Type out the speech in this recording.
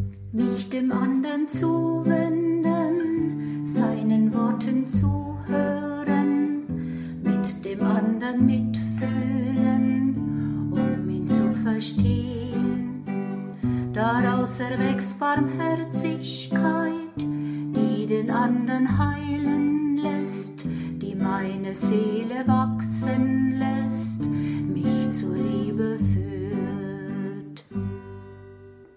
Mich dem anderen zuwenden, seinen Worten zuhören, mit dem anderen mitfühlen, um ihn zu verstehen. Daraus erwächst Barmherzigkeit, die den anderen heilen lässt, die meine Seele wachsen